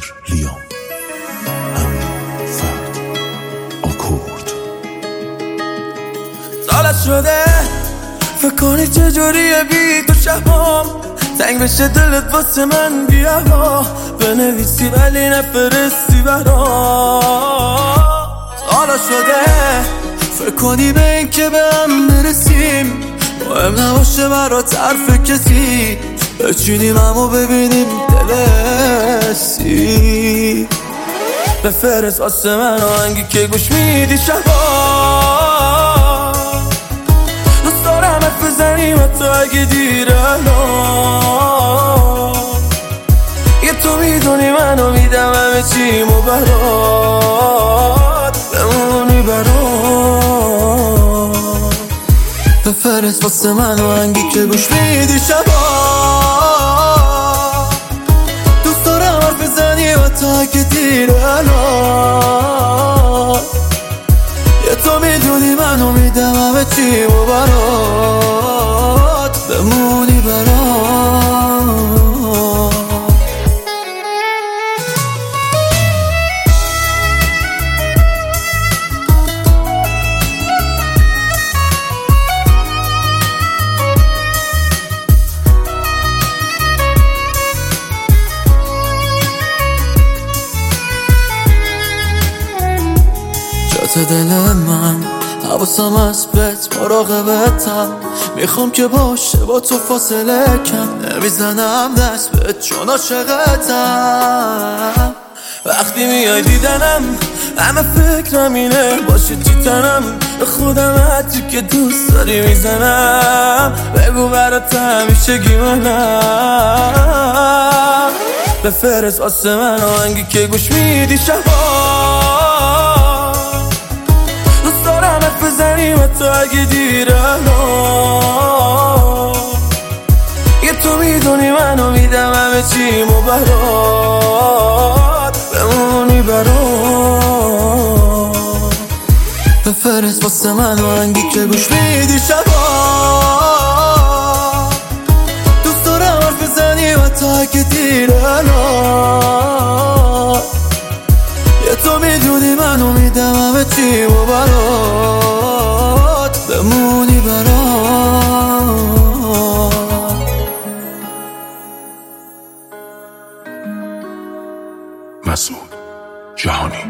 لیام همین فرد آکورد سالت شده فکر کنی چجوریه بی تو شبام تنگ بشه دلت واسه من بیا بنویسی ولی نفرستی برام سالا شده فکر کنی به این که به هم برسیم مهم نباشه برات حرف کسی بچینیم همو ببینیم دلسی بفرست واسه من آهنگی که گوش میدی شبا دوست دارم حرف بزنیم حتی اگه دیره یه تو میدونی منو میدم همه چیمو برات بمونی برات بفرست واسه من آهنگی که گوش میدی شبا دوست دارم حرف بزنی حتی اگه دیره یه تو میدونی منو میدم همه چیمو برات بمونی برات تو دل من حواسم از بهت مراقبتم میخوام که باشه با تو فاصله کم نمیزنم دست بهت چون عاشقتم وقتی میای دیدنم همه فکرم اینه باشه چی تنم به خودم حتی که دوست داری میزنم بگو برات همیشه گیمانم بفرست واسه من آهنگی که گوش میدی شبا بزنیم حتی اگه دیره یه تو میدونی منو میدم همه چیمو برات بمونی برات بفرست واسه من آهنگی که گوش میدی شبا دوست دارم حرف بزنی حتی اگه دیره یه تو میدونی منو میدم همه چیمو برات بمونی برات مسعود جهانی